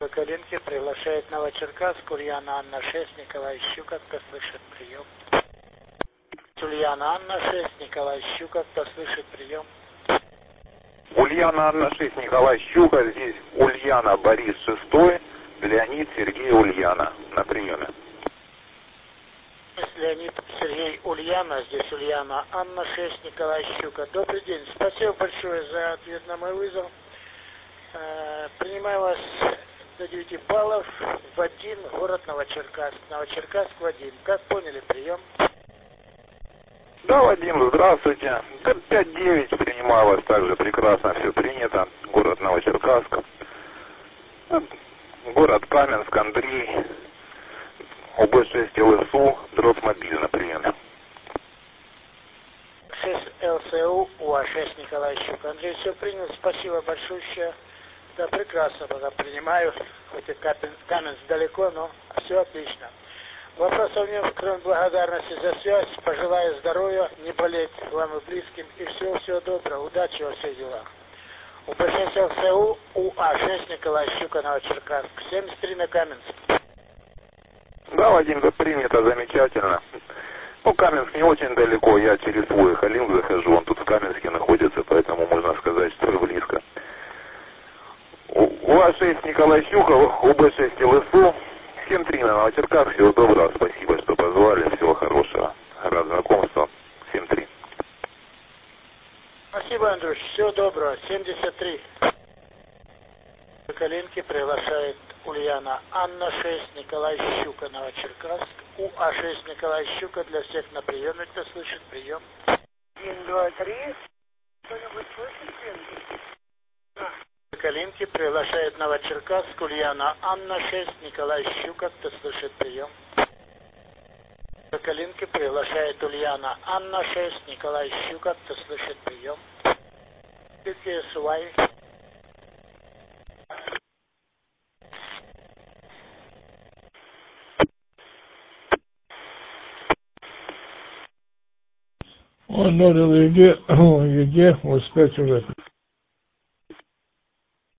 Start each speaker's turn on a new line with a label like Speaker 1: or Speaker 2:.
Speaker 1: Калинки приглашает Новочеркасск, Ульяна Анна 6, Николай Щука, кто слышит прием. Ульяна Анна 6, Николай Щука, кто слышит прием.
Speaker 2: Ульяна Анна 6, Николай Щука, здесь Ульяна Борис 6, Леонид Сергей Ульяна на приеме.
Speaker 1: Леонид Сергей Ульяна, здесь Ульяна Анна 6, Николай Щука. Добрый день, спасибо большое за ответ на мой вызов. Принимаю вас до 9 баллов в 1, город Новочеркасск. Новочеркасск в 1. Как поняли прием?
Speaker 2: Да, Вадим, здравствуйте. 5-9 принимаю вас также, прекрасно все принято. Город Новочеркасск. Город Каменск, Андрей. УБ-6 ЛСУ, Дротмобиль на приеме.
Speaker 1: 6 ЛСУ, УА-6 Николай Щука. Андрей, все принял, спасибо большое. Да, прекрасно, пока принимаю, хоть и Каменск далеко, но все отлично. Вопросов нет, кроме благодарности за связь. Пожелаю здоровья, не болеть вам и близким. И всего доброго, удачи во всех делах. УБ-6 ЛСУ, УА-6 Николай Щука, Новочеркасск. 73 на Каменск.
Speaker 2: Да, Вадим, да, принято, замечательно. Ну, Каменск не очень далеко, я через свой Халим захожу, он тут в Каменске находится, поэтому можно сказать, что близко. УА-6 Николай Щука, УБ-6 ЛСУ, 7-3 на Новочеркасск, всего доброго, спасибо, что позвали, всего хорошего, рад знакомству, 7-3.
Speaker 1: Спасибо, Андрюш, всего доброго, 73. Калинки приглашает Ульяна Анна 6, Николай Щука, Новочеркасск. УА-6 Николай Щука для всех на приеме, кто слышит прием.
Speaker 3: 1, 2, 3. Кто-нибудь слышит?
Speaker 1: Калинки приглашает Новочеркасск, Ульяна Анна 6, Николай Щука, кто слышит прием. Калинки приглашает Ульяна Анна 6, Николай Щука, кто слышит прием. КСУАЙ.
Speaker 4: Он норил ЕГЭ, ЕГЭ, вот 5 уже.